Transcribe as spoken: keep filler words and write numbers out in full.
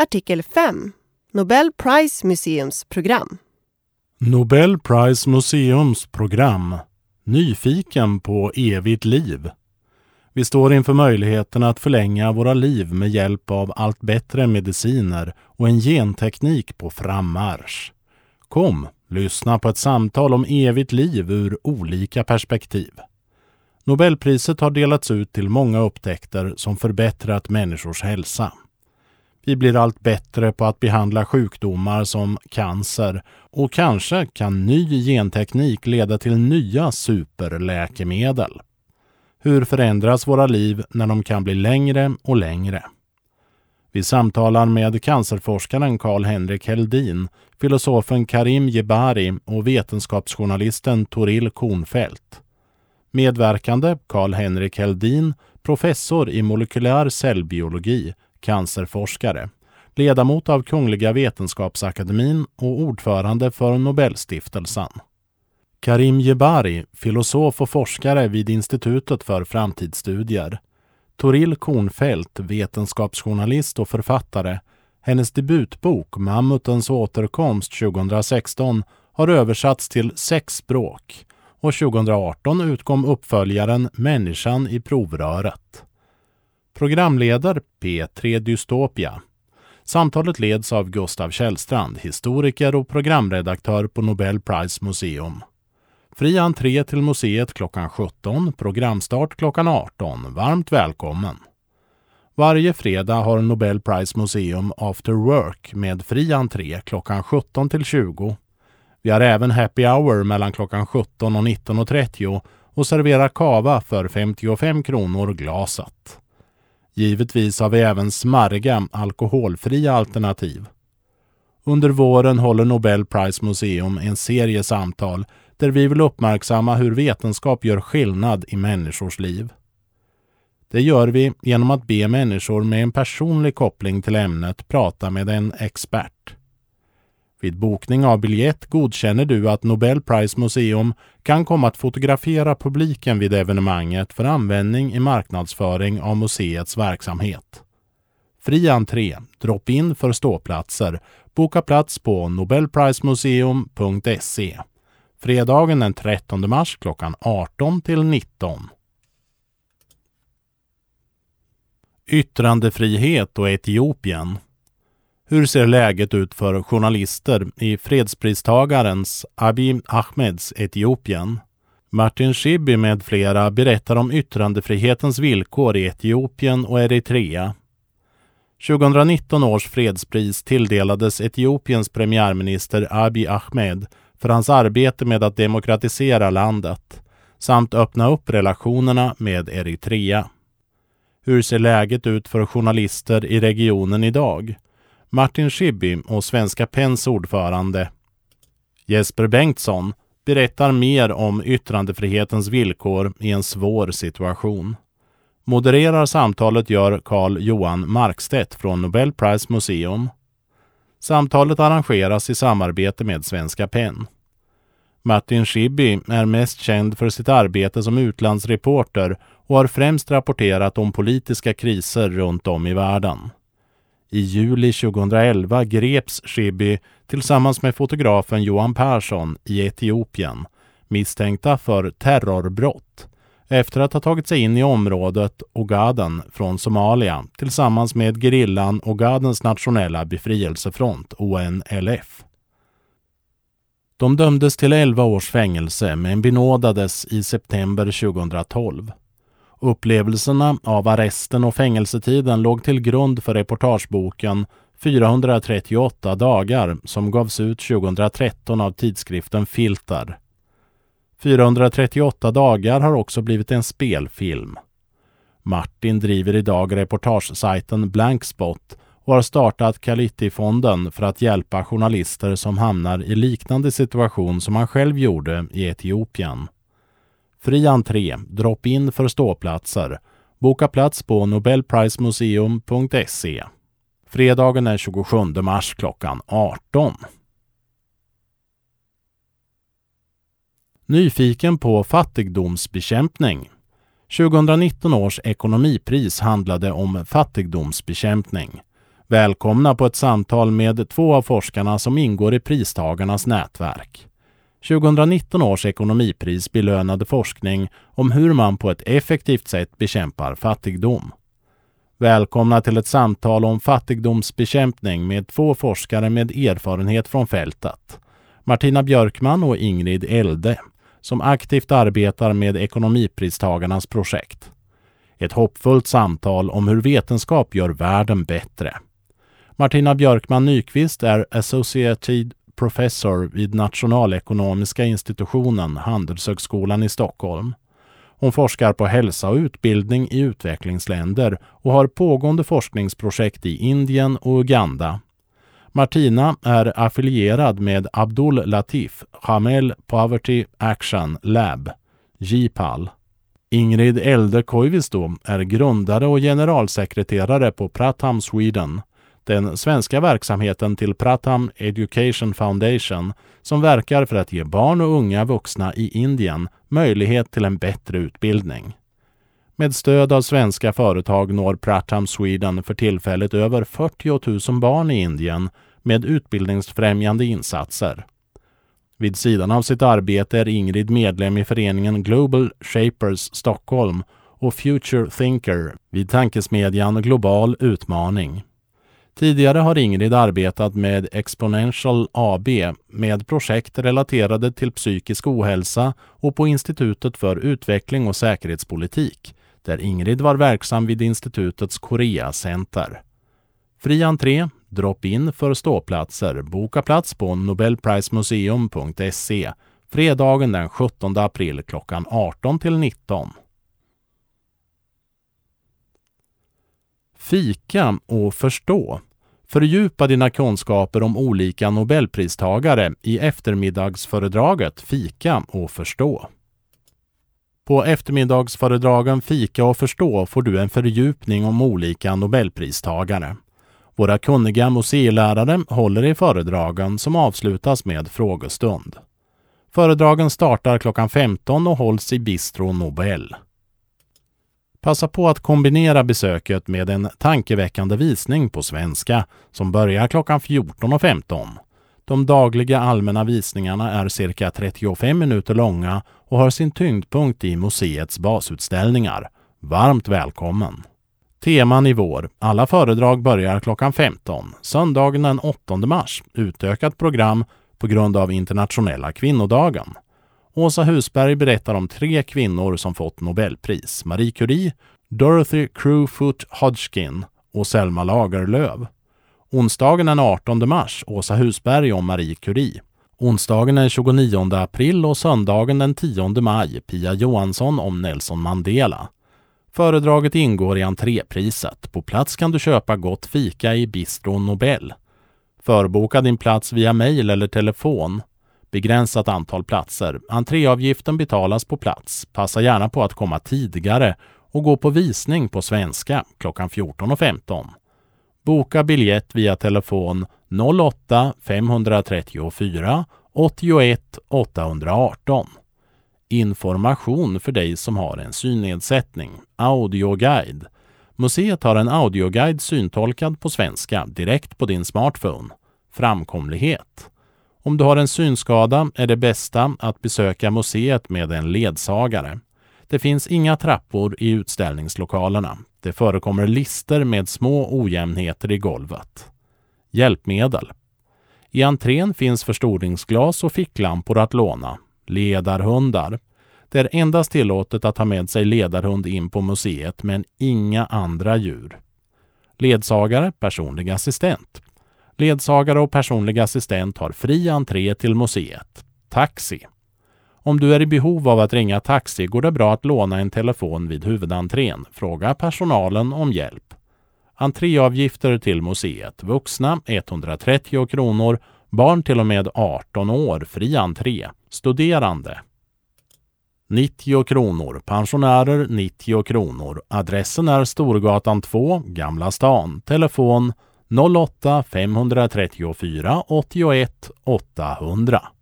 Artikel fem. Nobel Prize Museums program. Nobel Prize Museums program. Nyfiken på evigt liv. Vi står inför möjligheten att förlänga våra liv med hjälp av allt bättre mediciner och en genteknik på frammarsch. Kom, lyssna på ett samtal om evigt liv ur olika perspektiv. Nobelpriset har delats ut till många upptäckter som förbättrat människors hälsa. Vi blir allt bättre på att behandla sjukdomar som cancer och kanske kan ny genteknik leda till nya superläkemedel. Hur förändras våra liv när de kan bli längre och längre? Vi samtalar med cancerforskaren Karl-Henrik Heldin, filosofen Karim Jebari och vetenskapsjournalisten Toril Kornfeldt. Medverkande Karl-Henrik Heldin, professor i molekylär cellbiologi, cancerforskare, ledamot av Kungliga vetenskapsakademin och ordförande för Nobelstiftelsen. Karim Jebari, filosof och forskare vid Institutet för framtidsstudier. Toril Kornfeldt, vetenskapsjournalist och författare. Hennes debutbok Mammutens återkomst tjugohundrasexton har översatts till sex språk och tjugohundraarton utkom uppföljaren Människan i provröret. Programleder P tre Dystopia. Samtalet leds av Gustav Källstrand, historiker och programredaktör på Nobel Prize Museum. Fri entré till museet klockan sjutton, programstart klockan arton. Varmt välkommen! Varje fredag har Nobel Prize Museum After Work med fri entré klockan sjutton till tjugo. Vi har även happy hour mellan klockan sjutton och nitton och trettio och serverar kava för femtiofem kronor glaset. Givetvis har vi även smarriga, alkoholfria alternativ. Under våren håller Nobel Prize Museum en serie samtal där vi vill uppmärksamma hur vetenskap gör skillnad i människors liv. Det gör vi genom att be människor med en personlig koppling till ämnet prata med en expert. Vid bokning av biljett godkänner du att Nobel Prize Museum kan komma att fotografera publiken vid evenemanget för användning i marknadsföring av museets verksamhet. Fri entré, drop in för ståplatser, boka plats på nobelprismuseum punkt se. Fredagen den trettonde mars klockan arton till nitton. Yttrandefrihet och Etiopien. Hur ser läget ut för journalister i fredspristagarens Abiy Ahmeds Etiopien? Martin Schibbye med flera berättar om yttrandefrihetens villkor i Etiopien och Eritrea. tjugohundranitton års fredspris tilldelades Etiopiens premiärminister Abiy Ahmed för hans arbete med att demokratisera landet samt öppna upp relationerna med Eritrea. Hur ser läget ut för journalister i regionen idag? Martin Schibbye och Svenska Pens ordförande Jesper Bengtsson berättar mer om yttrandefrihetens villkor i en svår situation. Modererar samtalet gör Carl Johan Markstedt från Nobel Prize Museum. Samtalet arrangeras i samarbete med Svenska Pen. Martin Schibbye är mest känd för sitt arbete som utlandsreporter och har främst rapporterat om politiska kriser runt om i världen. I juli tjugohundraelva greps Schibbye tillsammans med fotografen Johan Persson i Etiopien, misstänkta för terrorbrott, efter att ha tagit sig in i området Ogaden från Somalia tillsammans med gerillan Ogadens nationella befrielsefront O N L F. De dömdes till elva års fängelse men benådades i september tjugohundratolv. Upplevelserna av arresten och fängelsetiden låg till grund för reportageboken fyrahundratrettioåtta dagar som gavs ut tjugohundratretton av tidskriften Filter. fyrahundratrettioåtta dagar har också blivit en spelfilm. Martin driver idag reportagesajten Blankspot och har startat Kaliti-fonden för att hjälpa journalister som hamnar i liknande situation som han själv gjorde i Etiopien. Fri entré, drop in för ståplatser. Boka plats på nobelprismuseum punkt se. Fredagen den tjugosjunde mars klockan arton. Nyfiken på fattigdomsbekämpning. tjugohundranitton års ekonomipris handlade om fattigdomsbekämpning. Välkomna på ett samtal med två av forskarna som ingår i pristagarnas nätverk. tjugonitton års ekonomipris belönade forskning om hur man på ett effektivt sätt bekämpar fattigdom. Välkomna till ett samtal om fattigdomsbekämpning med två forskare med erfarenhet från fältet. Martina Björkman och Ingrid Elde, som aktivt arbetar med ekonomipristagarnas projekt. Ett hoppfullt samtal om hur vetenskap gör världen bättre. Martina Björkman Nyqvist är Associated Professor vid Nationalekonomiska institutionen, Handelshögskolan i Stockholm. Hon forskar på hälsa och utbildning i utvecklingsländer och har pågående forskningsprojekt i Indien och Uganda. Martina är affilierad med Abdul Latif Jamel Poverty Action Lab, J P A L. Ingrid Elde Koivisto är grundare och generalsekreterare på Pratham Sweden, den svenska verksamheten till Pratham Education Foundation som verkar för att ge barn och unga vuxna i Indien möjlighet till en bättre utbildning. Med stöd av svenska företag når Pratham Sweden för tillfället över fyrtio tusen barn i Indien med utbildningsfrämjande insatser. Vid sidan av sitt arbete är Ingrid medlem i föreningen Global Shapers Stockholm och Future Thinker vid tankesmedjan Global Utmaning. Tidigare har Ingrid arbetat med Exponential A B med projekt relaterade till psykisk ohälsa och på Institutet för utveckling och säkerhetspolitik, där Ingrid var verksam vid institutets Korea-center. Fri entré, drop-in för ståplatser, boka plats på nobelprismuseum punkt se fredagen den sjuttonde april klockan arton till nitton. Fika och förstå. Fördjupa dina kunskaper om olika nobelpristagare i eftermiddagsföredraget Fika och förstå. På eftermiddagsföredragen Fika och förstå får du en fördjupning om olika nobelpristagare. Våra kunniga museilärare håller i föredragen som avslutas med frågestund. Föredragen startar klockan femton och hålls i Bistro Nobel. Passa på att kombinera besöket med en tankeväckande visning på svenska som börjar klockan fjorton och femton. De dagliga allmänna visningarna är cirka trettiofem minuter långa och har sin tyngdpunkt i museets basutställningar. Varmt välkommen! Teman i vår. Alla föredrag börjar klockan femton. Söndagen den åttonde mars. Utökat program på grund av internationella kvinnodagen. Åsa Husberg berättar om tre kvinnor som fått Nobelpris. Marie Curie, Dorothy Crewfoot Hodgkin och Selma Lagerlöf. Onsdagen den artonde mars. Åsa Husberg om Marie Curie. Onsdagen den tjugonionde april och söndagen den tionde maj. Pia Johansson om Nelson Mandela. Föredraget ingår i entrépriset. På plats kan du köpa gott fika i Bistro Nobel. Förboka din plats via mejl eller telefon. Begränsat antal platser. Entréavgiften betalas på plats. Passa gärna på att komma tidigare och gå på visning på svenska klockan fjorton och femton. Boka biljett via telefon noll åtta fem tre fyra åttioett åttahundraarton. Information för dig som har en synnedsättning. Audioguide. Museet har en audioguide syntolkad på svenska direkt på din smartphone. Framkomlighet. Om du har en synskada är det bästa att besöka museet med en ledsagare. Det finns inga trappor i utställningslokalerna. Det förekommer lister med små ojämnheter i golvet. Hjälpmedel. I entrén finns förstoringsglas och ficklampor att låna. Ledarhundar. Det är endast tillåtet att ha med sig ledarhund in på museet men inga andra djur. Ledsagare, personlig assistent. Ledsagare och personlig assistent har fri entré till museet. Taxi. Om du är i behov av att ringa taxi går det bra att låna en telefon vid huvudentrén. Fråga personalen om hjälp. Entréavgifter till museet. Vuxna etthundratrettio kronor. Barn till och med arton år. Fri entré. Studerande. nittio kronor. Pensionärer nittio kronor. Adressen är Storgatan två, Gamla stan. Telefon noll åtta fem tre fyra åttioett åttahundra.